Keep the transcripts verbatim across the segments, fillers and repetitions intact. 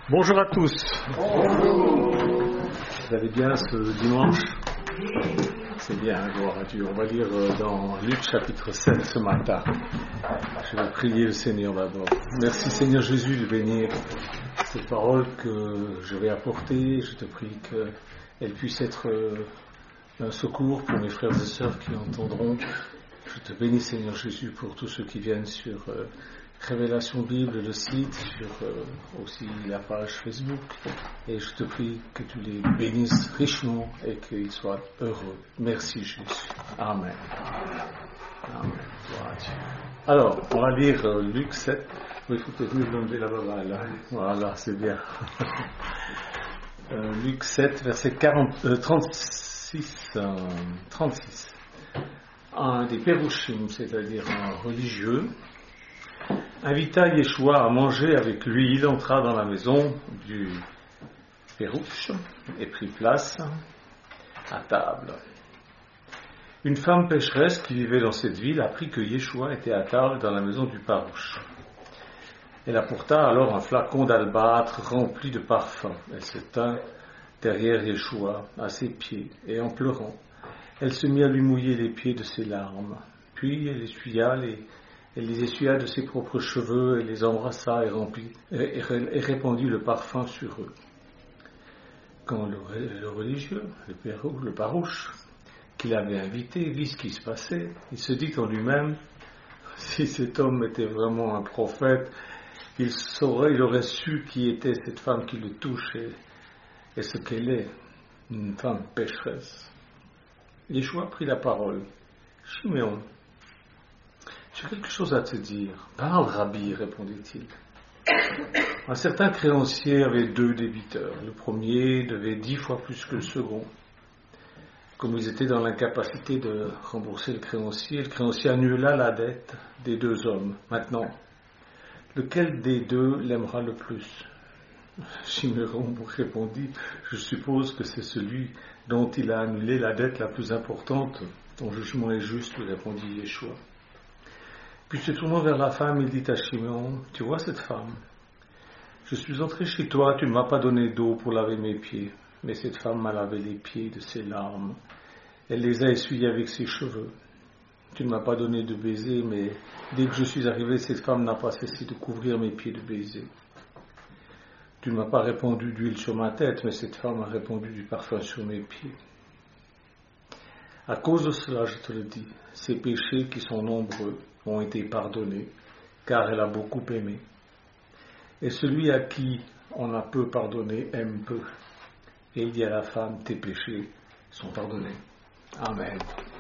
Bonjour à tous. Bonjour. Vous allez bien ce dimanche? C'est bien, gloire à Dieu. On va lire dans Luc chapitre sept ce matin. Je vais prier le Seigneur d'abord. Merci Seigneur Jésus de bénir cette parole que je vais apporter. Je te prie qu'elle puisse être un secours pour mes frères et sœurs qui entendront. Je te bénis Seigneur Jésus pour tous ceux qui viennent sur euh, Révélation Bible, le site, sur euh, aussi la page Facebook. Et je te prie que tu les bénisses richement et qu'ils soient heureux. Merci Jésus. Amen. Amen. Gloire à Dieu. Alors, on va lire euh, Luc sept. Oui, il faut peut-être mieux l'enlever là-bas. Là. Voilà, c'est bien. euh, Luc sept, verset quarante, euh, trente-six. Euh, trente-six. Un des Pérouchim, c'est-à-dire un religieux, invita Yeshua à manger avec lui. Il entra dans la maison du Pérouche et prit place à table. Une femme pécheresse qui vivait dans cette ville apprit que Yeshua était à table dans la maison du Pérouche. Elle apporta alors un flacon d'albâtre rempli de parfum. Elle se tint derrière Yeshua à ses pieds et en pleurant, elle se mit à lui mouiller les pieds de ses larmes. Puis elle essuya les Elle les essuya de ses propres cheveux et les embrassa et, remplit, et, et répandit le parfum sur eux. Quand le, le religieux, le, pérou, le parouche, qui l'avait invité, vit ce qui se passait, il se dit en lui-même, si cet homme était vraiment un prophète, il saurait, il aurait su qui était cette femme qui le touche et, et ce qu'elle est, une femme pécheresse. Yeshua prit la parole. Chiméon, j'ai quelque chose à te dire. Parle, Rabbi, répondit-il. Un certain créancier avait deux débiteurs. Le premier devait dix fois plus que le second. Comme ils étaient dans l'incapacité de rembourser le créancier, le créancier annula la dette des deux hommes. Maintenant, lequel des deux l'aimera le plus? Chiméon répondit, je suppose que c'est celui dont il a annulé la dette la plus importante. Ton jugement est juste, répondit Yeshua. Puis se tournant vers la femme, il dit à Chiméon, tu vois cette femme? Je suis entré chez toi, tu ne m'as pas donné d'eau pour laver mes pieds, mais cette femme m'a lavé les pieds de ses larmes. Elle les a essuyés avec ses cheveux. Tu ne m'as pas donné de baiser, mais dès que je suis arrivé, cette femme n'a pas cessé de couvrir mes pieds de baisers. Tu ne m'as pas répandu d'huile sur ma tête, mais cette femme a répandu du parfum sur mes pieds. À cause de cela, je te le dis, ces péchés qui sont nombreux ont été pardonnés, car elle a beaucoup aimé. Et celui à qui on a peu pardonné aime peu. Et il dit à la femme, tes péchés sont pardonnés. Amen.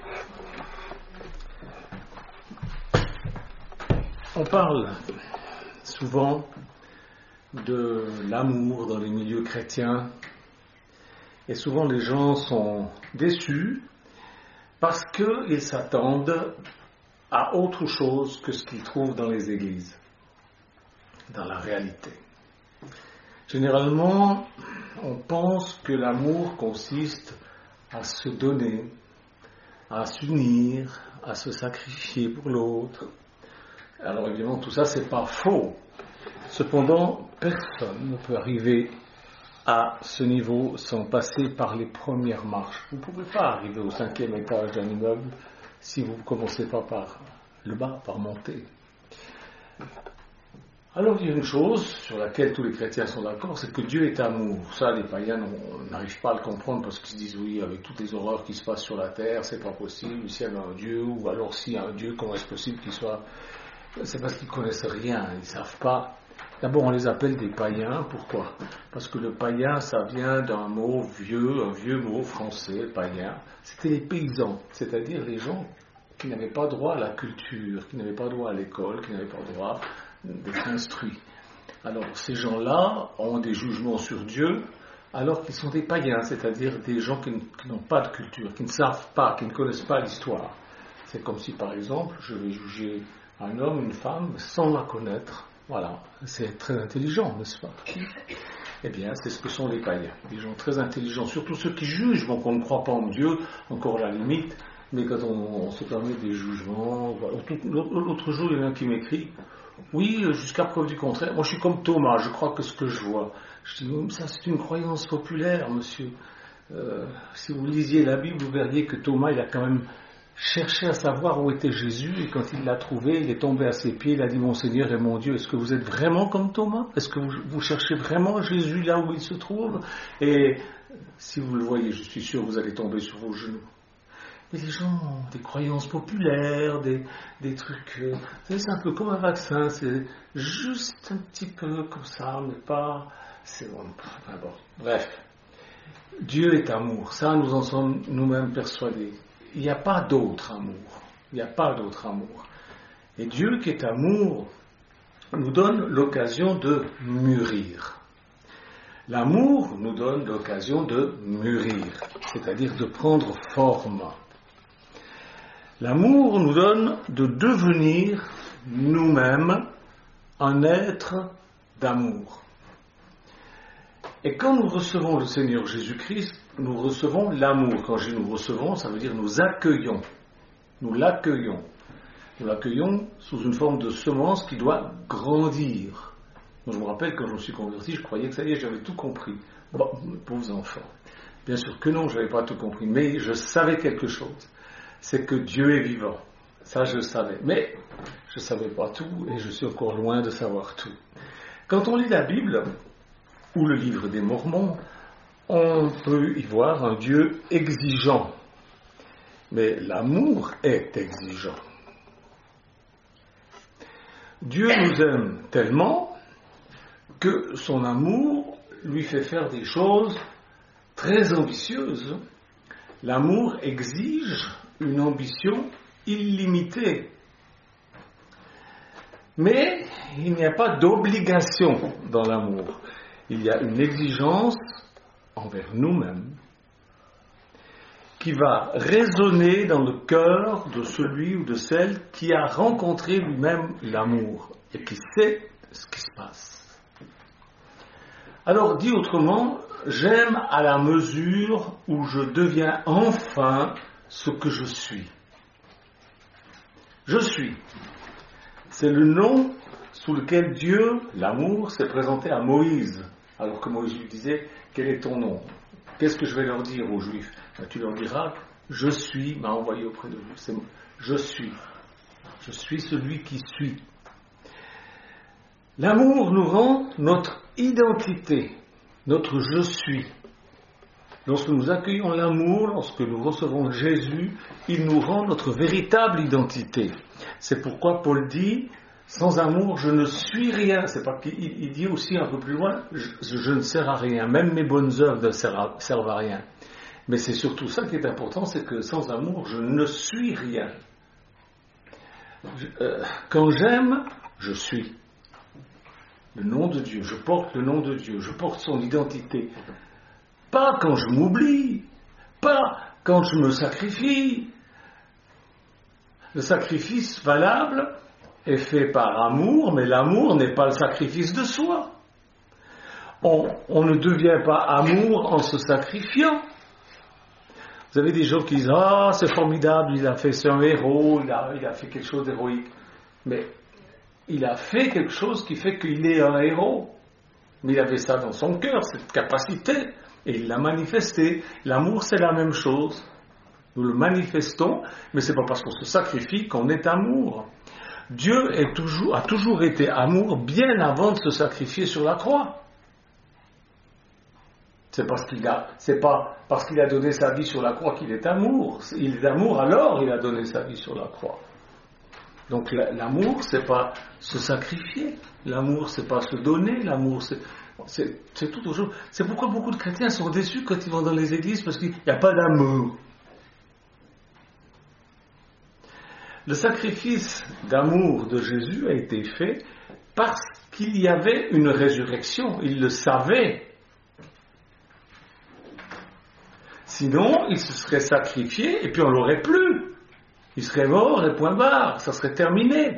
On parle souvent de l'amour dans les milieux chrétiens, et souvent les gens sont déçus parce qu'ils s'attendent à autre chose que ce qu'ils trouvent dans les églises, dans la réalité. Généralement, on pense que l'amour consiste à se donner, à s'unir, à se sacrifier pour l'autre. Alors évidemment, tout ça, c'est pas faux. Cependant, personne ne peut arriver à ce niveau sans passer par les premières marches. Vous ne pouvez pas arriver au cinquième étage d'un immeuble si vous ne commencez pas par le bas, par monter. Alors il y a une chose sur laquelle tous les chrétiens sont d'accord, c'est que Dieu est amour. Ça, les païens n'arrivent pas à le comprendre parce qu'ils se disent oui, avec toutes les horreurs qui se passent sur la terre, c'est pas possible. S'il y avait un Dieu, ou alors s'il y a un Dieu, comment est-ce possible qu'il soit... C'est parce qu'ils ne connaissent rien, ils ne savent pas. D'abord, on les appelle des païens. Pourquoi? Parce que le païen, ça vient d'un mot vieux, un vieux mot français, païen. C'était les paysans, c'est-à-dire les gens qui n'avaient pas droit à la culture, qui n'avaient pas droit à l'école, qui n'avaient pas droit d'être instruits. Alors, ces gens-là ont des jugements sur Dieu, alors qu'ils sont des païens, c'est-à-dire des gens qui, qui n'ont pas de culture, qui ne savent pas, qui ne connaissent pas l'histoire. C'est comme si, par exemple, je vais juger un homme, une femme, sans la connaître. Voilà, c'est très intelligent, n'est-ce pas? Eh bien, c'est ce que sont les païens, des gens très intelligents, surtout ceux qui jugent, donc on ne croit pas en Dieu, encore à la limite, mais quand on, on se permet des jugements, voilà. L'autre jour, il y en a un qui m'écrit, Oui, jusqu'à preuve du contraire. Moi, je suis comme Thomas, je crois que ce que je vois. Je dis, ça, c'est une croyance populaire, monsieur. Euh, si vous lisiez la Bible, vous verriez que Thomas, il a quand même cherché à savoir où était Jésus, et quand il l'a trouvé, il est tombé à ses pieds, il a dit, mon Seigneur et mon Dieu, est-ce que vous êtes vraiment comme Thomas? Est-ce que vous, vous cherchez vraiment Jésus là où il se trouve? Et si vous le voyez, je suis sûr, vous allez tomber sur vos genoux. Mais les gens ont des croyances populaires, des, des trucs... Euh, c'est un peu comme un vaccin, c'est juste un petit peu comme ça, mais pas... C'est bon, enfin bon, bref. Dieu est amour, ça nous en sommes nous-mêmes persuadés. Il n'y a pas d'autre amour, il n'y a pas d'autre amour. Et Dieu qui est amour nous donne l'occasion de mûrir. L'amour nous donne l'occasion de mûrir, c'est-à-dire de prendre forme. L'amour nous donne de devenir nous-mêmes un être d'amour. Et quand nous recevons le Seigneur Jésus-Christ, nous recevons l'amour. Quand je dis nous recevons, ça veut dire nous accueillons. Nous l'accueillons. Nous l'accueillons sous une forme de semence qui doit grandir. Je me rappelle, quand je me suis converti, je croyais que ça y est, j'avais tout compris. Bon, pauvres enfants. Bien sûr que non, je n'avais pas tout compris, mais je savais quelque chose. C'est que Dieu est vivant. Ça, je le savais. Mais je ne savais pas tout, et je suis encore loin de savoir tout. Quand on lit la Bible, ou le livre des Mormons, on peut y voir un Dieu exigeant. Mais l'amour est exigeant. Dieu nous aime tellement que son amour lui fait faire des choses très ambitieuses. L'amour exige une ambition illimitée. Mais il n'y a pas d'obligation dans l'amour. Il y a une exigence envers nous-mêmes qui va résonner dans le cœur de celui ou de celle qui a rencontré lui-même l'amour et qui sait ce qui se passe. Alors, dit autrement, j'aime à la mesure où je deviens enfin ce que je suis. Je suis. C'est le nom sous lequel Dieu, l'amour, s'est présenté à Moïse. Alors que Moïse lui disait, quel est ton nom? Qu'est-ce que je vais leur dire aux Juifs? Ben, tu leur diras, je suis, m'a envoyé auprès de vous. C'est, je suis. Je suis celui qui suis. L'amour nous rend notre identité, notre je suis. Lorsque nous accueillons l'amour, lorsque nous recevons Jésus, il nous rend notre véritable identité. C'est pourquoi Paul dit, sans amour, je ne suis rien. C'est pas qu'il il dit aussi un peu plus loin, je, je ne sers à rien. Même mes bonnes œuvres ne servent à, servent à rien. Mais c'est surtout ça qui est important, c'est que sans amour, je ne suis rien. Je, euh, quand j'aime, je suis. Le nom de Dieu, je porte le nom de Dieu, je porte son identité. Pas quand je m'oublie, pas quand je me sacrifie. Le sacrifice valable est fait par amour, mais l'amour n'est pas le sacrifice de soi. On, on ne devient pas amour en se sacrifiant. Vous avez des gens qui disent « Ah, c'est formidable, il a fait, c'est un héros, il a, il a fait quelque chose d'héroïque. » Mais il a fait quelque chose qui fait qu'il est un héros. Mais il avait ça dans son cœur, cette capacité, et il l'a manifesté. L'amour, c'est la même chose. Nous le manifestons, mais c'est pas parce qu'on se sacrifie qu'on est amour. Dieu est toujours, a toujours été amour bien avant de se sacrifier sur la croix. C'est parce qu'il a, c'est pas parce qu'il a donné sa vie sur la croix qu'il est amour. Il est amour, alors il a donné sa vie sur la croix. Donc l'amour, c'est pas se sacrifier. L'amour, c'est pas se donner. L'amour, c'est, c'est, c'est tout autre chose. C'est pourquoi beaucoup de chrétiens sont déçus quand ils vont dans les églises, parce qu'il n'y a pas d'amour. Le sacrifice d'amour de Jésus a été fait parce qu'il y avait une résurrection. Il le savait. Sinon, il se serait sacrifié et puis on l'aurait plus. Il serait mort et point barre. Ça serait terminé.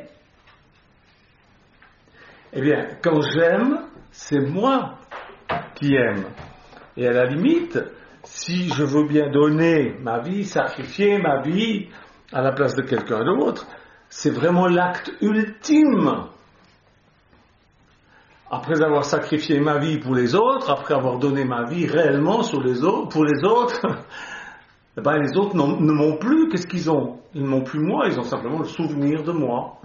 Eh bien, quand j'aime, c'est moi qui aime. Et à la limite, si je veux bien donner ma vie, sacrifier ma vie à la place de quelqu'un d'autre, c'est vraiment l'acte ultime après avoir sacrifié ma vie pour les autres, après avoir donné ma vie réellement sur les autres, pour les autres, eh ben les autres ne m'ont plus. Qu'est-ce qu'ils ont? Ils ne m'ont plus moi, ils ont simplement le souvenir de moi.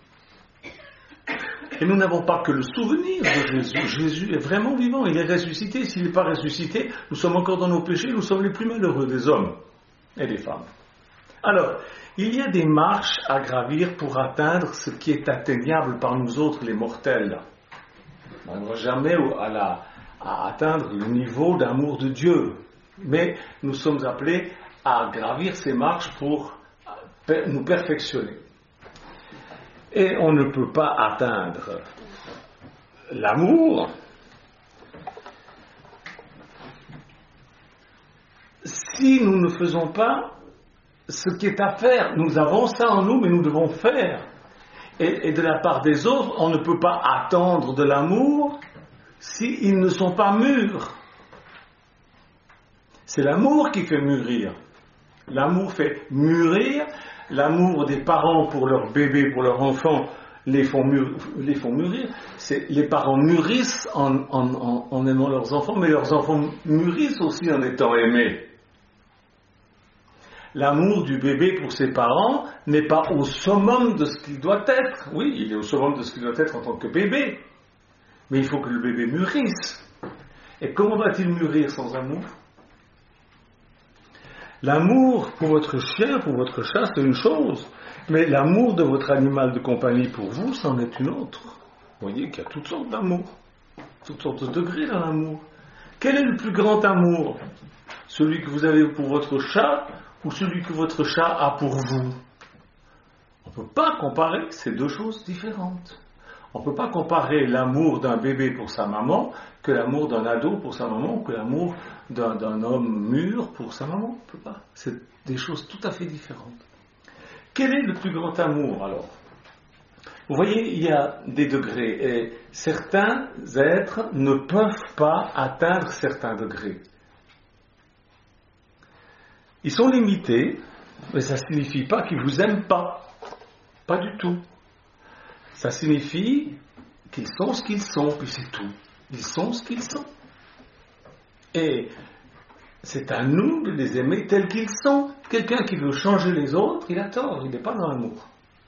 Et nous n'avons pas que le souvenir de Jésus. Jésus est vraiment vivant, il est ressuscité. S'il n'est pas ressuscité, nous sommes encore dans nos péchés, nous sommes les plus malheureux des hommes et des femmes. Alors, il y a des marches à gravir pour atteindre ce qui est atteignable par nous autres, les mortels. On n'arrivera jamais à, la, à atteindre le niveau d'amour de Dieu. Mais nous sommes appelés à gravir ces marches pour nous perfectionner. Et on ne peut pas atteindre l'amour si nous ne faisons pas ce qui est à faire. Nous avons ça en nous, mais nous devons faire. Et, et de la part des autres, on ne peut pas attendre de l'amour s'ils ne sont pas mûrs. C'est l'amour qui fait mûrir. L'amour fait mûrir. L'amour des parents pour leurs bébés, pour leurs enfants, les font, mûr, les font mûrir. C'est, les parents mûrissent en, en, en, en aimant leurs enfants, mais leurs enfants mûrissent aussi en étant aimés. L'amour du bébé pour ses parents n'est pas au summum de ce qu'il doit être. Oui, il est au summum de ce qu'il doit être en tant que bébé. Mais il faut que le bébé mûrisse. Et comment va-t-il mûrir sans amour ? L'amour pour votre chien, pour votre chat, c'est une chose. Mais l'amour de votre animal de compagnie pour vous, c'en est une autre. Vous voyez qu'il y a toutes sortes d'amour. Toutes sortes de degrés dans l'amour. Quel est le plus grand amour ? Celui que vous avez pour votre chat ou celui que votre chat a pour vous ? On ne peut pas comparer ces deux choses différentes. On ne peut pas comparer l'amour d'un bébé pour sa maman que l'amour d'un ado pour sa maman ou que l'amour d'un, d'un homme mûr pour sa maman. On ne peut pas. C'est des choses tout à fait différentes. Quel est le plus grand amour alors ? Vous voyez, il y a des degrés et certains êtres ne peuvent pas atteindre certains degrés. Ils sont limités, mais ça ne signifie pas qu'ils ne vous aiment pas. Pas du tout. Ça signifie qu'ils sont ce qu'ils sont, puis c'est tout. Ils sont ce qu'ils sont. Et c'est à nous de les aimer tels qu'ils sont. Quelqu'un qui veut changer les autres, il a tort, il n'est pas dans l'amour.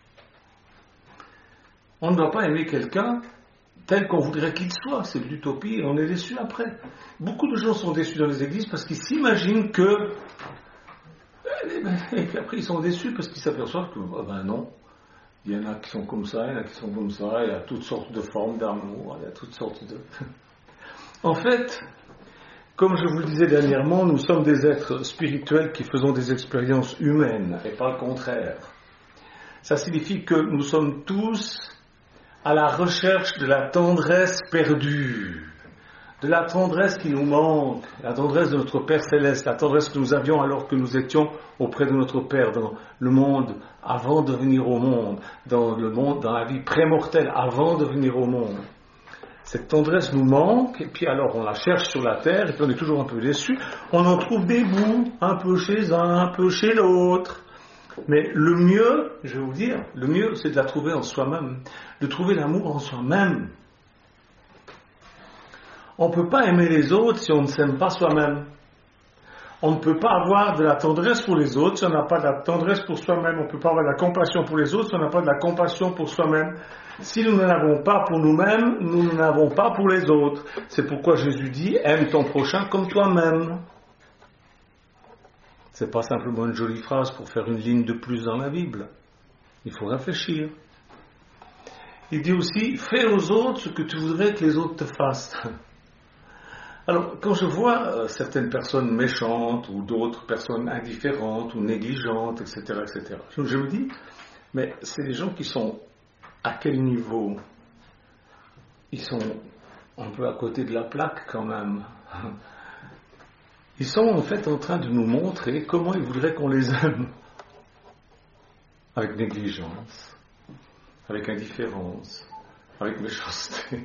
On ne doit pas aimer quelqu'un tel qu'on voudrait qu'il soit. C'est de l'utopie et on est déçu après. Beaucoup de gens sont déçus dans les églises parce qu'ils s'imaginent que... Et puis après ils sont déçus parce qu'ils s'aperçoivent que, oh ben non, il y en a qui sont comme ça, il y en a qui sont comme ça, il y a toutes sortes de formes d'amour, il y a toutes sortes de... En fait, comme je vous le disais dernièrement, nous sommes des êtres spirituels qui faisons des expériences humaines, et pas le contraire. Ça signifie que nous sommes tous à la recherche de la tendresse perdue, de la tendresse qui nous manque, la tendresse de notre Père Céleste, la tendresse que nous avions alors que nous étions auprès de notre Père dans le monde avant de venir au monde, dans le monde, dans la vie prémortelle avant de venir au monde. Cette tendresse nous manque, et puis alors on la cherche sur la terre, et puis on est toujours un peu déçu. On en trouve des bouts, un peu chez un, un peu chez l'autre. Mais le mieux, je vais vous dire, le mieux c'est de la trouver en soi-même, de trouver l'amour en soi-même. On ne peut pas aimer les autres si on ne s'aime pas soi-même. On ne peut pas avoir de la tendresse pour les autres si on n'a pas de la tendresse pour soi-même. On ne peut pas avoir de la compassion pour les autres si on n'a pas de la compassion pour soi-même. Si nous n'en avons pas pour nous-mêmes, nous n'en avons pas pour les autres. C'est pourquoi Jésus dit « Aime ton prochain comme toi-même ». Ce n'est pas simplement une jolie phrase pour faire une ligne de plus dans la Bible. Il faut réfléchir. Il dit aussi « Fais aux autres ce que tu voudrais que les autres te fassent ». Alors, quand je vois euh, certaines personnes méchantes ou d'autres personnes indifférentes ou négligentes, et cetera, et cetera, je, je me dis, mais c'est des gens qui sont à quel niveau ? Ils sont un peu à côté de la plaque quand même. Ils sont en fait en train de nous montrer comment ils voudraient qu'on les aime. Avec négligence, avec indifférence, avec méchanceté.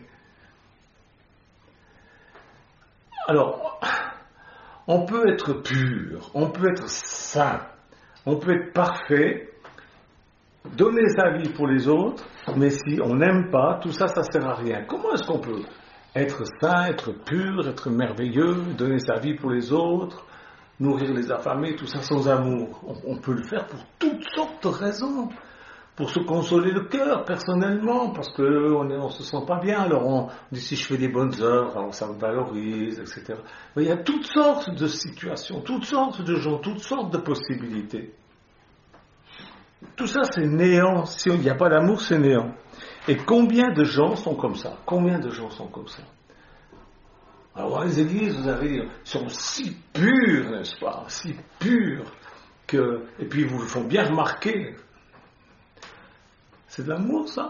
Alors, on peut être pur, on peut être saint, on peut être parfait, donner sa vie pour les autres, mais si on n'aime pas, tout ça, ça ne sert à rien. Comment est-ce qu'on peut être saint, être pur, être merveilleux, donner sa vie pour les autres, nourrir les affamés, tout ça sans amour? On, on peut le faire pour toutes sortes de raisons. Pour se consoler le cœur, personnellement, parce qu'on ne se sent pas bien, alors on dit si je fais des bonnes œuvres, alors ça me valorise, et cetera. Mais il y a toutes sortes de situations, toutes sortes de gens, toutes sortes de possibilités. Tout ça, c'est néant. Si il n'y a pas d'amour, c'est néant. Et combien de gens sont comme ça? Combien de gens sont comme ça? Alors, dans les églises, vous avez, ils sont si purs, n'est-ce pas? Si purs que, et puis ils vous le font bien remarquer. C'est de l'amour, ça?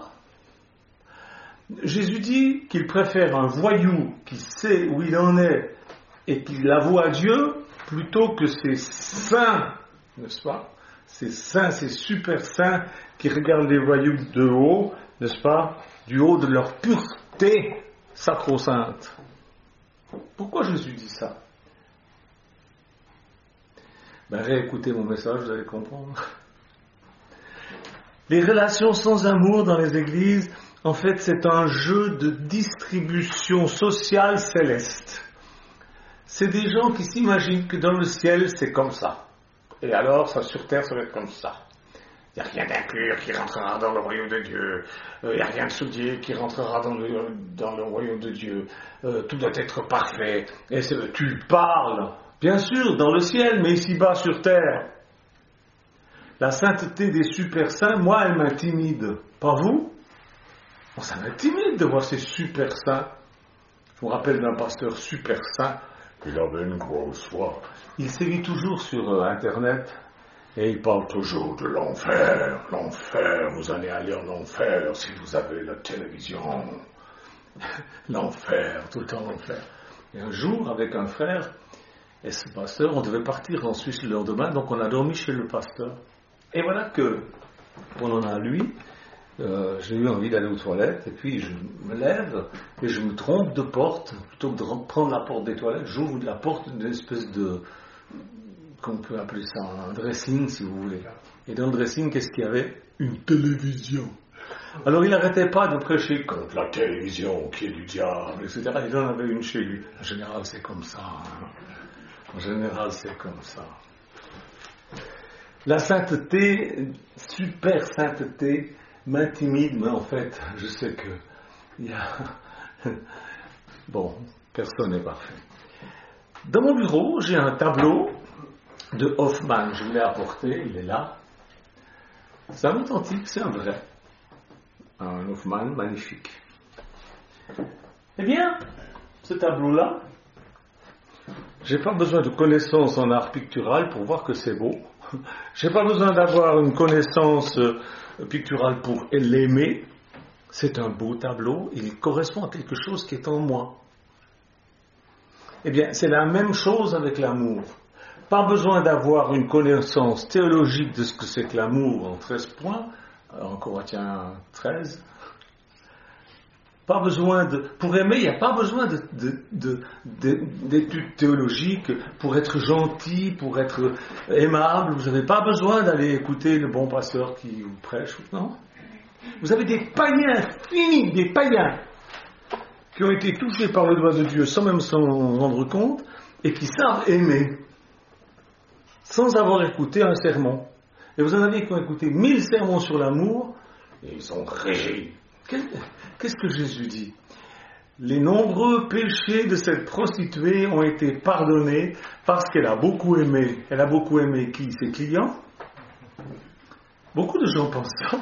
Jésus dit qu'il préfère un voyou qui sait où il en est et qui l'avoue à Dieu plutôt que ces saints, n'est-ce pas? Ces saints, ces super saints qui regardent les voyous de haut, n'est-ce pas? Du haut de leur pureté sacro-sainte. Pourquoi Jésus dit ça? Ben, réécoutez mon message, vous allez comprendre. Les relations sans amour dans les églises, en fait, c'est un jeu de distribution sociale céleste. C'est des gens qui s'imaginent que dans le ciel, c'est comme ça. Et alors, ça sur terre, ça va être comme ça. Il n'y a rien d'impur qui rentrera dans le royaume de Dieu. Il euh, n'y a rien de souillé qui rentrera dans le, dans le royaume de Dieu. Euh, tout doit être parfait. Et c'est, tu parles, bien sûr, dans le ciel, mais ici-bas sur terre. La sainteté des super saints, moi, elle m'intimide. Pas vous? Bon, ça m'intimide de voir ces super saints. Je me rappelle d'un pasteur super saint. Il avait une grosse voix. Il sévit toujours sur euh, Internet. Et il parle toujours de l'enfer. L'enfer, vous allez aller en enfer si vous avez la télévision. L'enfer, tout le temps l'enfer. Et un jour, avec un frère et ce pasteur, on devait partir en Suisse le lendemain, donc on a dormi chez le pasteur. Et voilà que, pendant la nuit, euh, j'ai eu envie d'aller aux toilettes, et puis je me lève, et je me trompe de porte, plutôt que de prendre la porte des toilettes, j'ouvre la porte d'une espèce de, qu'on peut appeler ça un dressing, si vous voulez. Et dans le dressing, qu'est-ce qu'il y avait? Une télévision. Alors il n'arrêtait pas de prêcher contre la télévision, qui est du diable, et cetera. Il en avait une chez lui. En général, c'est comme ça. Hein. En général, c'est comme ça. La sainteté, super sainteté, m'intimide, mais en fait, je sais que il y a... Bon, personne n'est parfait. Dans mon bureau, j'ai un tableau de Hoffmann. Je l'ai apporté, il est là. C'est un authentique, c'est un vrai. Un Hoffmann magnifique. Eh bien, ce tableau-là, j'ai pas besoin de connaissances en art pictural pour voir que c'est beau. J'ai pas besoin d'avoir une connaissance picturale pour l'aimer. C'est un beau tableau, il correspond à quelque chose qui est en moi. Eh bien, c'est la même chose avec l'amour. Pas besoin d'avoir une connaissance théologique de ce que c'est que l'amour en treize points, en Corinthiens treize. Pas besoin de, pour aimer, il n'y a pas besoin de, de, de, de, d'études théologiques pour être gentil, pour être aimable. Vous n'avez pas besoin d'aller écouter le bon pasteur qui vous prêche, non? Vous avez des païens finis, des païens qui ont été touchés par le doigt de Dieu sans même s'en rendre compte et qui savent aimer sans avoir écouté un sermon. Et vous en avez qui ont écouté mille sermons sur l'amour et ils ont régi. Qu'est-ce que Jésus dit? Les nombreux péchés de cette prostituée ont été pardonnés parce qu'elle a beaucoup aimé. Elle a beaucoup aimé qui? Ses clients? Beaucoup de gens pensent ça.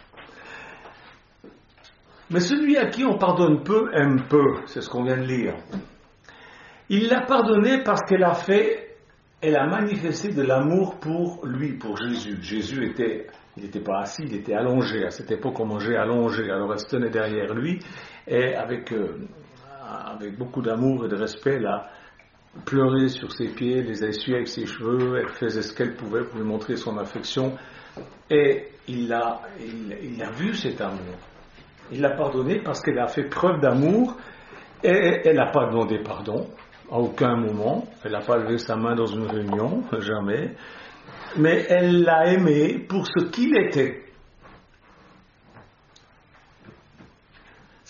Mais celui à qui on pardonne peu aime peu. C'est ce qu'on vient de lire. Il l'a pardonnée parce qu'elle a fait, elle a manifesté de l'amour pour lui, pour Jésus. Jésus était... Il n'était pas assis, il était allongé. À cette époque, on mangeait allongé. Alors elle se tenait derrière lui et avec, euh, avec beaucoup d'amour et de respect, elle a pleuré sur ses pieds, les a essuyés avec ses cheveux, elle faisait ce qu'elle pouvait pour lui montrer son affection. Et il a, il, il a vu cet amour. Il l'a pardonné parce qu'elle a fait preuve d'amour et elle n'a pas demandé pardon à aucun moment. Elle n'a pas levé sa main dans une réunion, jamais. Mais elle l'a aimé pour ce qu'il était.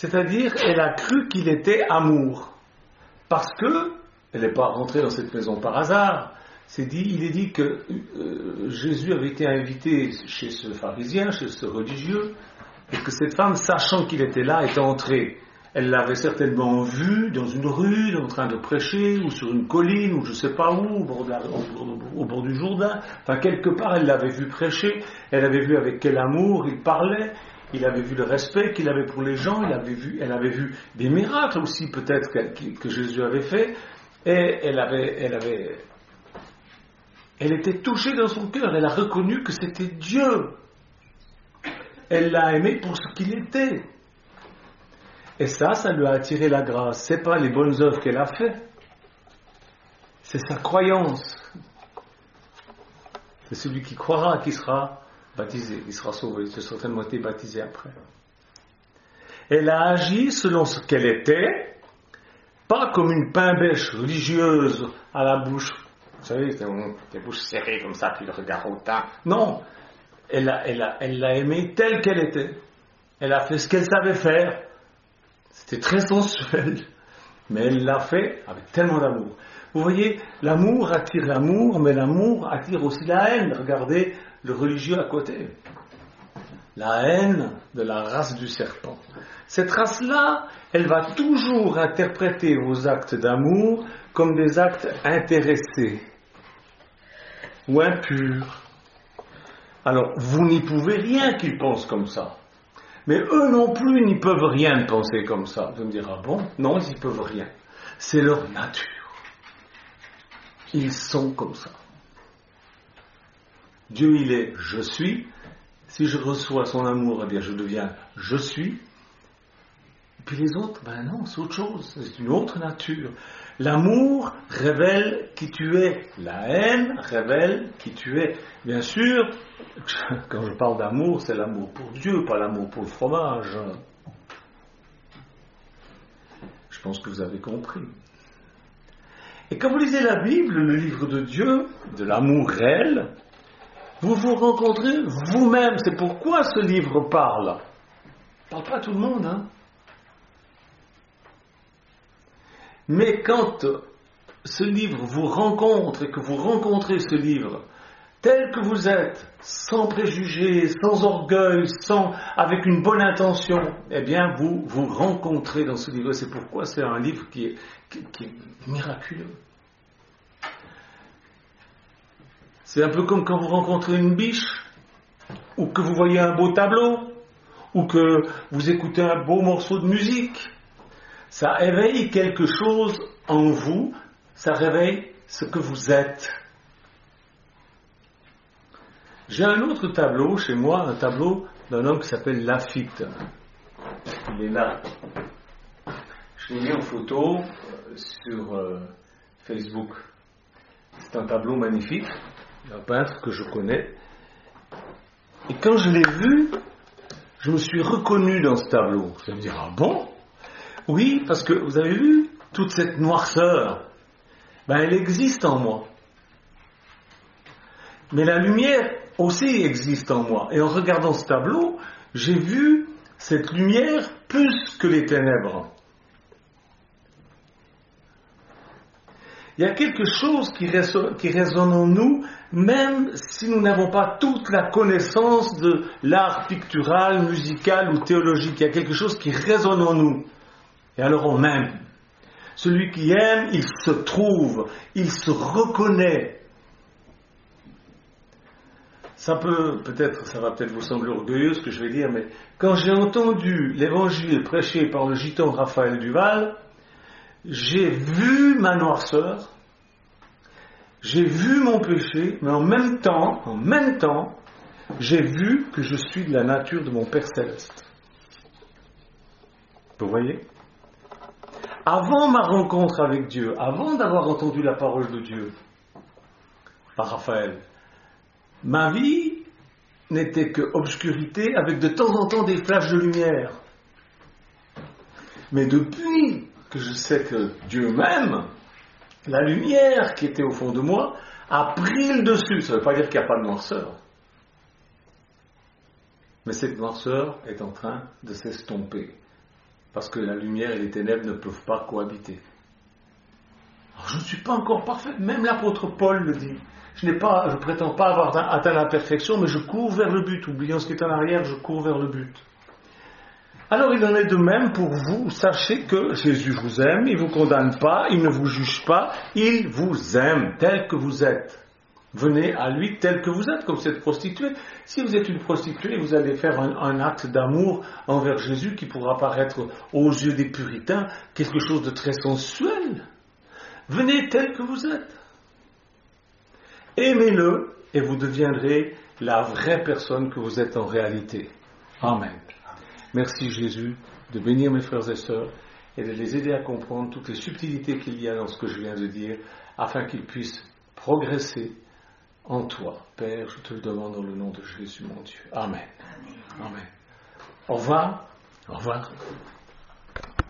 C'est-à-dire, elle a cru qu'il était amour. Parce que, elle n'est pas rentrée dans cette maison par hasard. C'est dit, il est dit que euh, Jésus avait été invité chez ce pharisien, chez ce religieux, et que cette femme, sachant qu'il était là, était entrée. Elle l'avait certainement vu dans une rue, en train de prêcher, ou sur une colline, ou je ne sais pas où, au bord, de la, au, au bord du Jourdain. Enfin, quelque part, elle l'avait vu prêcher. Elle avait vu avec quel amour il parlait. Il avait vu le respect qu'il avait pour les gens. Il avait vu, elle avait vu des miracles aussi, peut-être, que, que Jésus avait fait. Et elle avait... Elle avait Elle était touchée dans son cœur, elle a reconnu que c'était Dieu. Elle l'a aimé pour ce qu'il était. Et ça, ça lui a attiré la grâce. Ce n'est pas les bonnes œuvres qu'elle a fait, c'est sa croyance. C'est celui qui croira qui sera baptisé, qui sera sauvé. Il a certainement été baptisé après. Elle a agi selon ce qu'elle était, pas comme une pain-bêche religieuse à la bouche. Vous savez, des bouches serrées comme ça, puis le regard hautain. Non, elle l'a elle a, elle l'a aimée telle qu'elle était. Elle a fait ce qu'elle savait faire. C'était très sensuel, mais elle l'a fait avec tellement d'amour. Vous voyez, l'amour attire l'amour, mais l'amour attire aussi la haine. Regardez le religieux à côté. La haine de la race du serpent. Cette race-là, elle va toujours interpréter vos actes d'amour comme des actes intéressés ou impurs. Alors, vous n'y pouvez rien qu'ils pensent comme ça. Mais eux non plus n'y peuvent rien penser comme ça. Vous me direz, ah bon? Non, ils n'y peuvent rien. C'est leur nature. Ils sont comme ça. Dieu, il est « je suis ». Si je reçois son amour, eh bien je deviens « je suis ». Et puis les autres, ben non, c'est autre chose. C'est une autre nature. L'amour révèle qui tu es. La haine révèle qui tu es. Bien sûr, quand je parle d'amour, c'est l'amour pour Dieu, pas l'amour pour le fromage. Je pense que vous avez compris. Et quand vous lisez la Bible, le livre de Dieu, de l'amour réel, vous vous rencontrez vous-même. C'est pourquoi ce livre parle. Il ne parle pas à tout le monde, hein. Mais quand ce livre vous rencontre et que vous rencontrez ce livre tel que vous êtes, sans préjugés, sans orgueil, sans, avec une bonne intention, eh bien vous vous rencontrez dans ce livre. C'est pourquoi c'est un livre qui est, qui, qui est miraculeux. C'est un peu comme quand vous rencontrez une biche, ou que vous voyez un beau tableau, ou que vous écoutez un beau morceau de musique. Ça éveille quelque chose en vous, ça réveille ce que vous êtes. J'ai un autre tableau chez moi, un tableau d'un homme qui s'appelle Lafitte. Il est là. Je l'ai mis en photo sur euh, Facebook. C'est un tableau magnifique, un peintre que je connais. Et quand je l'ai vu, je me suis reconnu dans ce tableau. Vous allez me dire, ah bon? Oui, parce que vous avez vu, toute cette noirceur, ben elle existe en moi. Mais la lumière aussi existe en moi. Et en regardant ce tableau, j'ai vu cette lumière plus que les ténèbres. Il y a quelque chose qui résonne, qui résonne en nous, même si nous n'avons pas toute la connaissance de l'art pictural, musical ou théologique. Il y a quelque chose qui résonne en nous. Et alors on aime. Celui qui aime, il se trouve, il se reconnaît. Ça peut, peut-être, ça va peut-être vous sembler orgueilleux ce que je vais dire, mais quand j'ai entendu l'évangile prêché par le gitan Raphaël Duval, j'ai vu ma noirceur, j'ai vu mon péché, mais en même temps, en même temps, j'ai vu que je suis de la nature de mon Père Céleste. Vous voyez ? Avant ma rencontre avec Dieu, avant d'avoir entendu la parole de Dieu par Raphaël, ma vie n'était que obscurité avec de temps en temps des flashs de lumière. Mais depuis que je sais que Dieu m'aime, la lumière qui était au fond de moi a pris le dessus. Ça ne veut pas dire qu'il n'y a pas de noirceur. Mais cette noirceur est en train de s'estomper. Parce que la lumière et les ténèbres ne peuvent pas cohabiter. Alors, je ne suis pas encore parfait, même l'apôtre Paul le dit. Je n'ai pas, je prétends pas avoir atteint la perfection, mais je cours vers le but. Oublions ce qui est en arrière, je cours vers le but. Alors il en est de même pour vous. Sachez que Jésus vous aime, il ne vous condamne pas, il ne vous juge pas, il vous aime tel que vous êtes. Venez à lui tel que vous êtes, comme cette prostituée. Si vous êtes une prostituée, vous allez faire un, un acte d'amour envers Jésus qui pourra paraître aux yeux des puritains quelque chose de très sensuel. Venez tel que vous êtes. Aimez-le et vous deviendrez la vraie personne que vous êtes en réalité. Amen. Merci Jésus de bénir mes frères et sœurs et de les aider à comprendre toutes les subtilités qu'il y a dans ce que je viens de dire afin qu'ils puissent progresser en toi. Père, je te le demande dans le nom de Jésus mon Dieu. Amen. Amen. Au revoir. Au revoir.